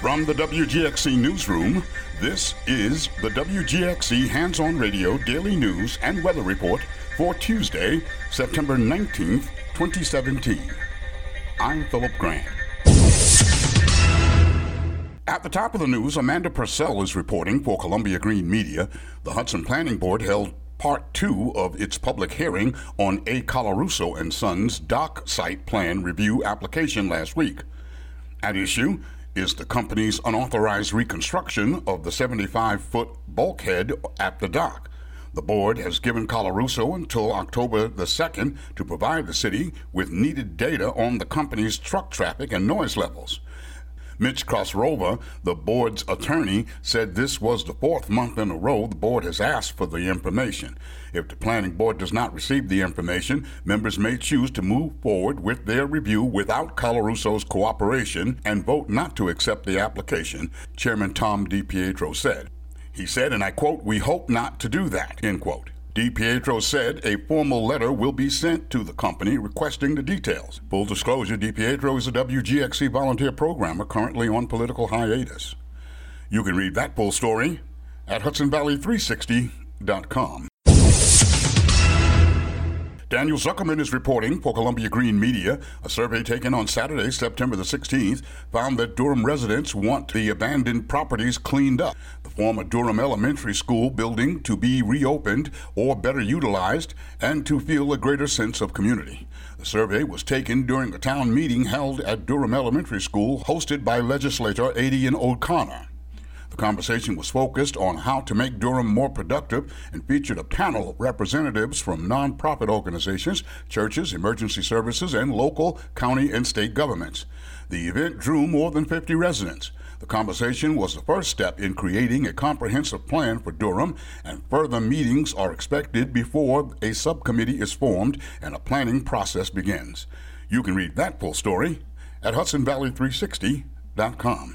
From the WGXC Newsroom, this is the WGXC Hands-On Radio Daily News and Weather Report for Tuesday, September 19th, 2017. I'm Philip Grant. At the top of the news, Amanda Purcell is reporting for Columbia Green Media. The Hudson Planning Board held Part 2 of its public hearing on A. Colarusso and Sons dock site plan review application last week. At issue is the company's unauthorized reconstruction of the 75-foot bulkhead at the dock. The board has given Colarusso until October the 2nd to provide the city with needed data on the company's truck traffic and noise levels. Mitch Krosrova, the board's attorney, said this was the fourth month in a row the board has asked for the information. If the planning board does not receive the information, members may choose to move forward with their review without Colarusso's cooperation and vote not to accept the application, Chairman Tom DiPietro said. He said, and I quote, "We hope not to do that," end quote. DiPietro said a formal letter will be sent to the company requesting the details. Full disclosure, DiPietro is a WGXC volunteer programmer currently on political hiatus. You can read that full story at HudsonValley360.com. Daniel Zuckerman is reporting for Columbia Green Media. A survey taken on Saturday, September the 16th, found that Durham residents want the abandoned properties cleaned up, the former Durham Elementary School building to be reopened or better utilized, and to feel a greater sense of community. The survey was taken during a town meeting held at Durham Elementary School, hosted by legislator Aidan O'Connor. The conversation was focused on how to make Durham more productive and featured a panel of representatives from nonprofit organizations, churches, emergency services, and local, county, and state governments. The event drew more than 50 residents. The conversation was the first step in creating a comprehensive plan for Durham, and further meetings are expected before a subcommittee is formed and a planning process begins. You can read that full story at HudsonValley360.com.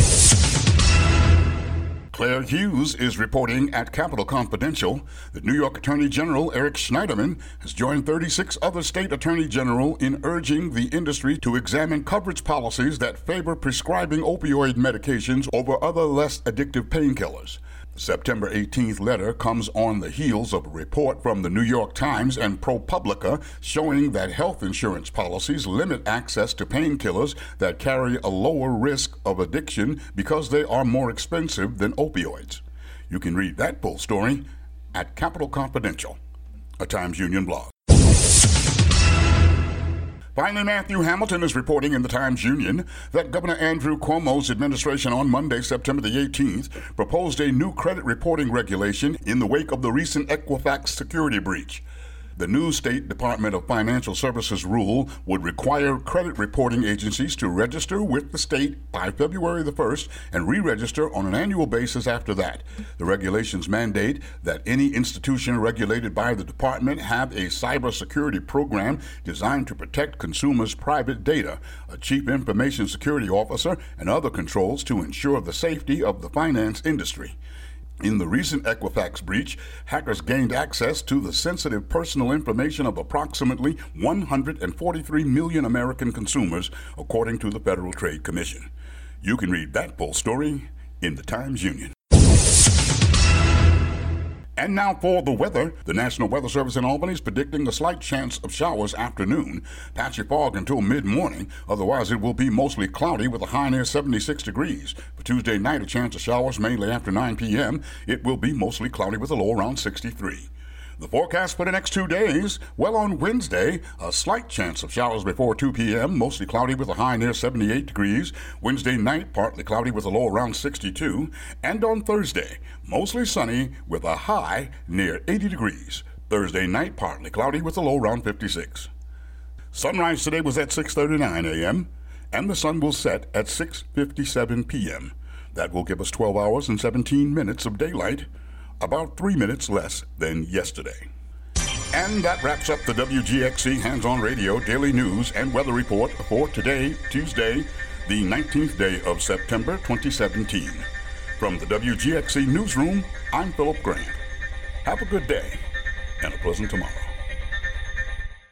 Claire Hughes is reporting at Capitol Confidential. The New York Attorney General Eric Schneiderman has joined 36 other state attorney general in urging the industry to examine coverage policies that favor prescribing opioid medications over other less addictive painkillers. The September 18th letter comes on the heels of a report from the New York Times and ProPublica showing that health insurance policies limit access to painkillers that carry a lower risk of addiction because they are more expensive than opioids. You can read that full story at Capitol Confidential, a Times Union blog. Finally, Matthew Hamilton is reporting in the Times Union that Governor Andrew Cuomo's administration on Monday, September the 18th, proposed a new credit reporting regulation in the wake of the recent Equifax security breach. The new State Department of Financial Services rule would require credit reporting agencies to register with the state by February the 1st and re-register on an annual basis after that. The regulations mandate that any institution regulated by the department have a cybersecurity program designed to protect consumers' private data, a chief information security officer, and other controls to ensure the safety of the finance industry. In the recent Equifax breach, hackers gained access to the sensitive personal information of approximately 143 million American consumers, according to the Federal Trade Commission. You can read that full story in the Times Union. And now for the weather. The National Weather Service in Albany is predicting a slight chance of showers afternoon. Patchy fog until mid-morning. Otherwise, it will be mostly cloudy with a high near 76 degrees. For Tuesday night, a chance of showers mainly after 9 p.m. It will be mostly cloudy with a low around 63. The forecast for the next 2 days, well, on Wednesday, a slight chance of showers before 2 p.m., mostly cloudy with a high near 78 degrees. Wednesday night, partly cloudy with a low around 62. And on Thursday, mostly sunny with a high near 80 degrees. Thursday night, partly cloudy with a low around 56. Sunrise today was at 6:39 a.m., and the sun will set at 6:57 p.m. That will give us 12 hours and 17 minutes of daylight, about 3 minutes less than yesterday. And that wraps up the WGXC Hands-On Radio Daily News and Weather Report for today, Tuesday, the 19th day of September 2017. From the WGXC Newsroom, I'm Philip Grant. Have a good day and a pleasant tomorrow.